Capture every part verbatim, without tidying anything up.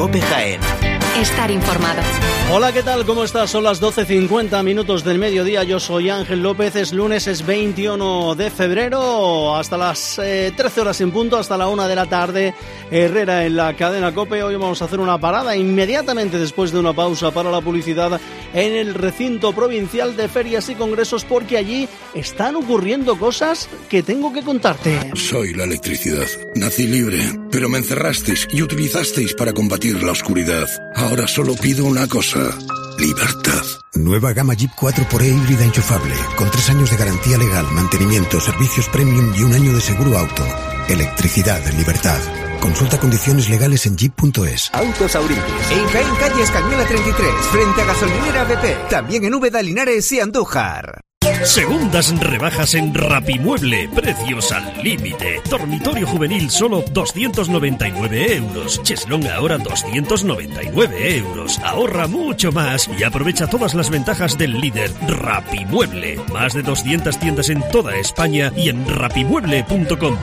COPE Jaén. Estar informado. Hola, ¿qué tal? ¿Cómo estás? Son las doce cincuenta minutos del mediodía. Yo soy Ángel López. Es lunes, es veintiuno de febrero. Hasta las eh, trece horas en punto, hasta la una de la tarde. Herrera en la cadena COPE. Hoy vamos a hacer una parada inmediatamente después de una pausa para la publicidad en el recinto provincial de ferias y congresos, porque allí están ocurriendo cosas que tengo que contarte. Soy la electricidad. Nací libre, pero me encerrasteis y utilizasteis para combatir la oscuridad. Ahora solo pido una cosa: libertad. Nueva gama Jeep cuatro por E híbrida enchufable, con tres años de garantía legal, mantenimiento, servicios premium y un año de seguro auto. Electricidad, libertad. Consulta condiciones legales en jeep punto es. Autos Auritis. En Jaén, calle Escañuela treinta y tres, frente a Gasolinera B P. También en Úbeda, Linares y Andújar. Segundas rebajas en Rapimueble, precios al límite. Dormitorio juvenil solo doscientos noventa y nueve euros. Cheslón ahora doscientos noventa y nueve euros. Ahorra mucho más y aprovecha todas las ventajas del líder Rapimueble. Más de doscientas tiendas en toda España y en rapimueble punto com.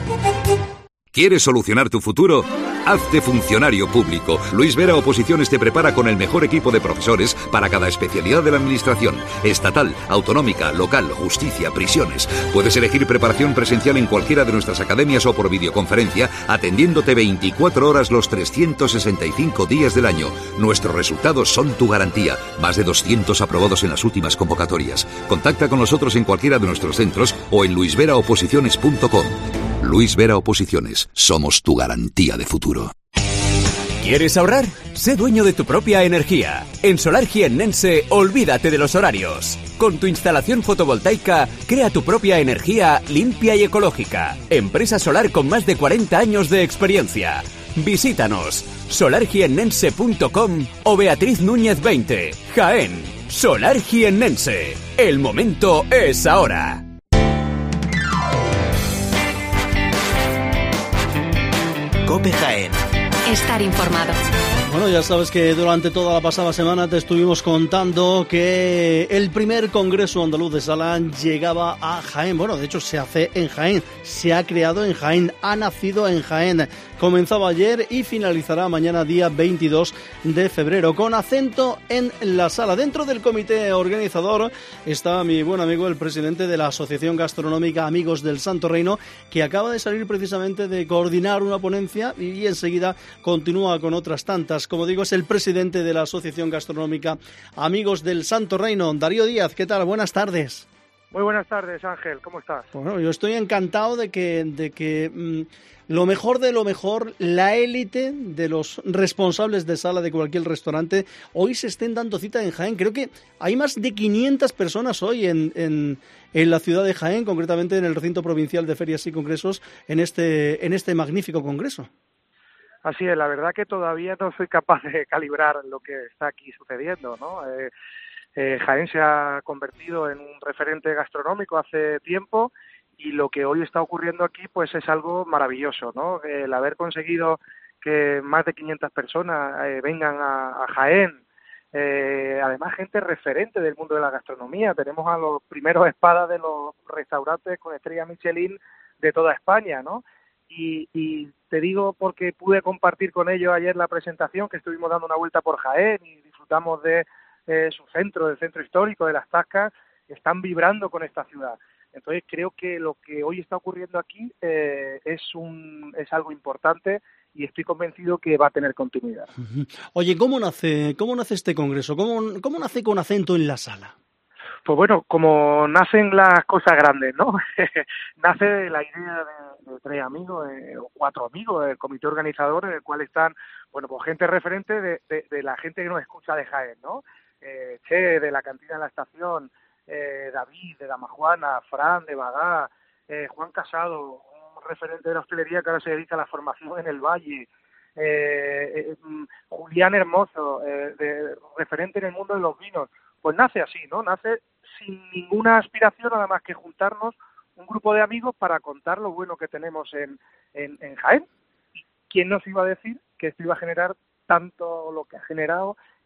¿Quieres solucionar tu futuro? Hazte funcionario público. Luis Vera Oposiciones te prepara con el mejor equipo de profesores para cada especialidad de la administración. Estatal, autonómica, local, justicia, prisiones. Puedes elegir preparación presencial en cualquiera de nuestras academias o por videoconferencia, atendiéndote veinticuatro horas los trescientos sesenta y cinco días del año. Nuestros resultados son tu garantía. Más de doscientos aprobados en las últimas convocatorias. Contacta con nosotros en cualquiera de nuestros centros o en luis vera oposiciones punto com. Luis Vera Oposiciones. Somos tu garantía de futuro. ¿Quieres ahorrar? Sé dueño de tu propia energía. En Solar Jiennense, olvídate de los horarios. Con tu instalación fotovoltaica, crea tu propia energía limpia y ecológica. Empresa solar con más de cuarenta años de experiencia. Visítanos. solar jiennense punto com o Beatriz Núñez veinte. Jaén. Solar Jiennense. El momento es ahora. COPE Jaén. Estar informado. Bueno, ya sabes que durante toda la pasada semana te estuvimos contando que el primer Congreso Andaluz de Sala llegaba a Jaén. Bueno, de hecho se hace en Jaén, se ha creado en Jaén, ha nacido en Jaén. Comenzaba ayer y finalizará mañana día veintidós de febrero, con acento en la sala. Dentro del comité organizador está mi buen amigo, el presidente de la Asociación Gastronómica Amigos del Santo Reino, que acaba de salir precisamente de coordinar una ponencia y enseguida continúa con otras tantas. Como digo, es el presidente de la Asociación Gastronómica Amigos del Santo Reino, Darío Díaz. ¿Qué tal? Buenas tardes. Muy buenas tardes, Ángel. ¿Cómo estás? Bueno, yo estoy encantado de que, de que mmm, lo mejor de lo mejor, la élite de los responsables de sala de cualquier restaurante, hoy se estén dando cita en Jaén. Creo que hay más de quinientas personas hoy en, en, en la ciudad de Jaén, concretamente en el recinto provincial de ferias y congresos, en este, en este magnífico congreso. Así es, la verdad que todavía no soy capaz de calibrar lo que está aquí sucediendo, ¿no? Eh, eh, Jaén se ha convertido en un referente gastronómico hace tiempo y lo que hoy está ocurriendo aquí pues es algo maravilloso, ¿no? El haber conseguido que más de quinientas personas eh, vengan a, a Jaén, eh, además gente referente del mundo de la gastronomía. Tenemos a los primeros espadas de los restaurantes con estrella Michelin de toda España, ¿no? Y, y te digo porque pude compartir con ellos ayer la presentación, que estuvimos dando una vuelta por Jaén y disfrutamos de eh, su centro, del centro histórico, de las Tascas, están vibrando con esta ciudad. Entonces creo que lo que hoy está ocurriendo aquí eh, es un es algo importante y estoy convencido que va a tener continuidad. Oye, ¿cómo nace, cómo nace este congreso? ¿Cómo, cómo nace con acento en la sala? Pues bueno, como nacen las cosas grandes, ¿no? Nace de la idea de, de tres amigos, eh, o cuatro amigos del comité organizador, en el cual están, bueno, pues gente referente de, de, de la gente que nos escucha de Jaén, ¿no? Eh, Che, de la cantina de la estación, eh, David, de Damajuana, Fran, de Bagá, eh, Juan Casado, un referente de la hostelería que ahora se dedica a la formación en el Valle, eh, eh, Julián Hermoso, eh, de, referente en el mundo de los vinos. Pues nace así, ¿no? Nace sin ninguna aspiración nada más que juntarnos un grupo de amigos para contar lo bueno que tenemos en, en, en Jaén. ¿Quién nos iba a decir que esto iba a generar tanto lo que ha generado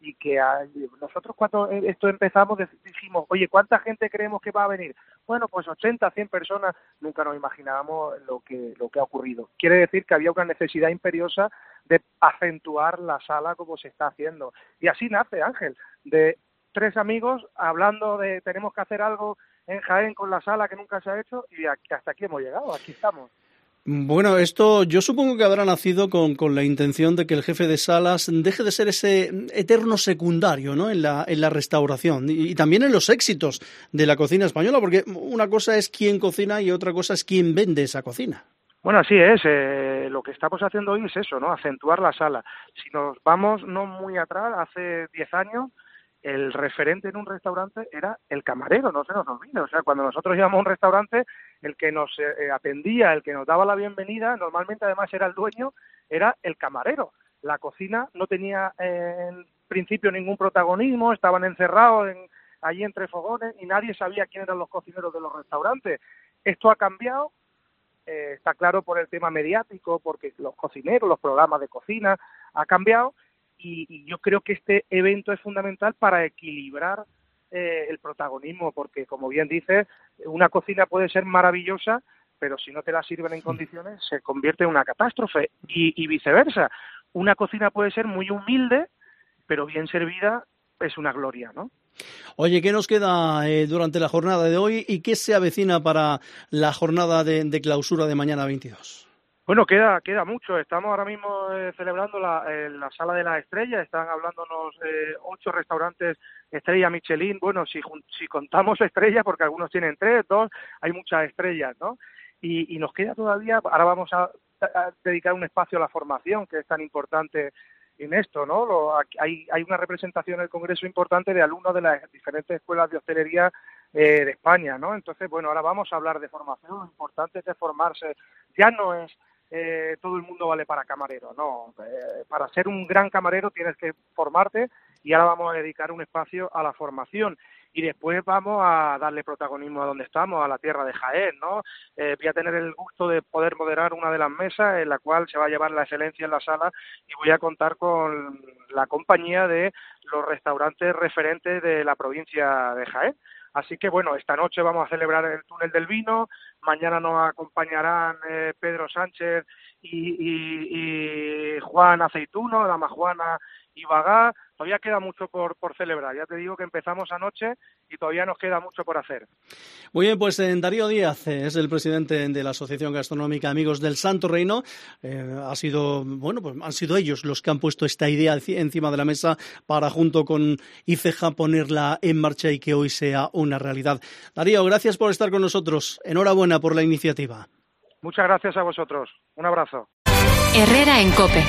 y que hay, nosotros cuando esto empezamos dijimos, oye, ¿cuánta gente creemos que va a venir? Bueno, pues ochenta, cien personas, nunca nos imaginábamos lo que lo que ha ocurrido. Quiere decir que había una necesidad imperiosa de acentuar la sala como se está haciendo. Y así nace, Ángel, de tres amigos hablando de tenemos que hacer algo en Jaén con la sala que nunca se ha hecho, y hasta aquí hemos llegado, aquí estamos. Bueno, esto yo supongo que habrá nacido con, con la intención de que el jefe de salas deje de ser ese eterno secundario, ¿no?, en la, en la restauración y, y también en los éxitos de la cocina española, porque una cosa es quién cocina y otra cosa es quién vende esa cocina. Bueno, así es. Eh, lo que estamos haciendo hoy es eso, ¿no?, acentuar la sala. Si nos vamos no muy atrás, hace diez años, el referente en un restaurante era el camarero, no se nos olvide. O sea, cuando nosotros íbamos a un restaurante, el que nos eh, atendía, el que nos daba la bienvenida, normalmente además era el dueño, era el camarero. La cocina no tenía eh, en principio ningún protagonismo, estaban encerrados en, allí entre fogones y nadie sabía quién eran los cocineros de los restaurantes. Esto ha cambiado, eh, está claro por el tema mediático, porque los cocineros, los programas de cocina, ha cambiado. Y, y yo creo que este evento es fundamental para equilibrar eh, el protagonismo, porque, como bien dices, una cocina puede ser maravillosa, pero si no te la sirven en condiciones, se convierte en una catástrofe, y, y viceversa. Una cocina puede ser muy humilde, pero bien servida es una gloria, ¿no? Oye, ¿qué nos queda eh, durante la jornada de hoy y qué se avecina para la jornada de, de clausura de mañana veintidós? Bueno, queda queda mucho. Estamos ahora mismo eh, celebrando la, eh, la Sala de las Estrellas. Están hablándonos eh, ocho restaurantes estrella Michelin. Bueno, si si contamos estrellas, porque algunos tienen tres, dos, hay muchas estrellas, ¿no? Y, y nos queda todavía, ahora vamos a, a dedicar un espacio a la formación, que es tan importante en esto, ¿no? Lo, hay, hay una representación en el Congreso importante de alumnos de las diferentes escuelas de hostelería eh, de España, ¿no? Entonces, bueno, ahora vamos a hablar de formación. Lo importante es de formarse. Ya no es Eh, todo el mundo vale para camarero, no, eh, para ser un gran camarero tienes que formarte, y ahora vamos a dedicar un espacio a la formación, y después vamos a darle protagonismo a donde estamos, a la tierra de Jaén, ¿no? Eh, voy a tener el gusto de poder moderar una de las mesas en la cual se va a llevar la excelencia en la sala, y voy a contar con la compañía de los restaurantes referentes de la provincia de Jaén. Así que, bueno, esta noche vamos a celebrar el Túnel del Vino, mañana nos acompañarán eh, Pedro Sánchez y, y, y Juan Aceituno, Dama Juana y Bagá. Todavía queda mucho por, por celebrar. Ya te digo que empezamos anoche y todavía nos queda mucho por hacer. Muy bien, pues eh, Darío Díaz eh, es el presidente de la Asociación Gastronómica Amigos del Santo Reino. Eh, ha sido, bueno, pues han sido ellos los que han puesto esta idea encima de la mesa para, junto con ICEJA, ponerla en marcha y que hoy sea una realidad. Darío, gracias por estar con nosotros. Enhorabuena por la iniciativa. Muchas gracias a vosotros. Un abrazo. Herrera en COPE.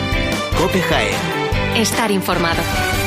COPE Jaén. Estar informado.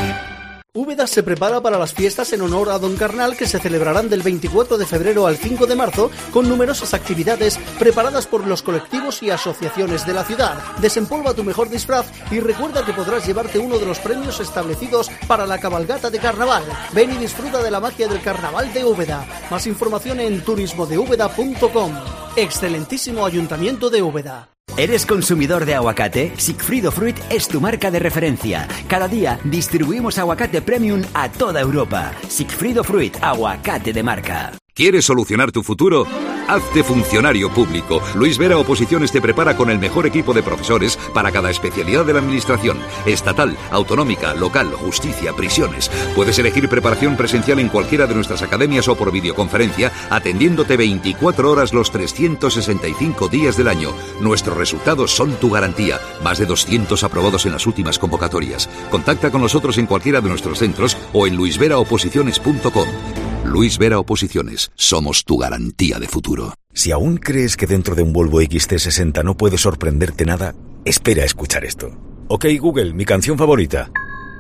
Úbeda se prepara para las fiestas en honor a Don Carnal, que se celebrarán del veinticuatro de febrero al cinco de marzo, con numerosas actividades preparadas por los colectivos y asociaciones de la ciudad. Desempolva tu mejor disfraz y recuerda que podrás llevarte uno de los premios establecidos para la cabalgata de carnaval. Ven y disfruta de la magia del carnaval de Úbeda. Más información en turismo de úbeda punto com. Excelentísimo Ayuntamiento de Úbeda. ¿Eres consumidor de aguacate? Sigfrido Fruit es tu marca de referencia. Cada día distribuimos aguacate premium a toda Europa. Sigfrido Fruit, aguacate de marca. ¿Quieres solucionar tu futuro? Hazte funcionario público. Luis Vera Oposiciones te prepara con el mejor equipo de profesores para cada especialidad de la administración. Estatal, autonómica, local, justicia, prisiones. Puedes elegir preparación presencial en cualquiera de nuestras academias o por videoconferencia, atendiéndote veinticuatro horas los trescientos sesenta y cinco días del año. Nuestros resultados son tu garantía. Más de doscientos aprobados en las últimas convocatorias. Contacta con nosotros en cualquiera de nuestros centros o en luis vera oposiciones punto com. Luis Vera Oposiciones, somos tu garantía de futuro. Si aún crees que dentro de un Volvo X C sesenta no puede sorprenderte nada, espera a escuchar esto. Ok, Google, mi canción favorita.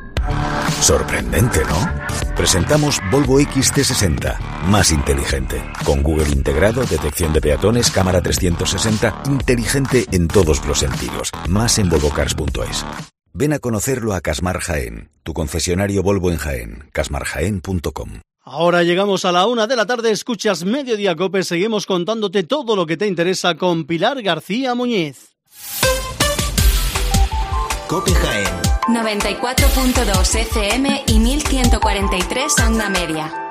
Sorprendente, ¿no? Presentamos Volvo X C sesenta, más inteligente. Con Google integrado, detección de peatones, cámara trescientos sesenta, inteligente en todos los sentidos. Más en volvo cars punto es. Ven a conocerlo a Casmar Jaén, tu concesionario Volvo en Jaén, casmar jaén punto com. Ahora llegamos a la una de la tarde, escuchas Mediodía Cope, seguimos contándote todo lo que te interesa con Pilar García Muñiz. COPE Jaén. noventa y cuatro punto dos F M y mil ciento cuarenta y tres onda media.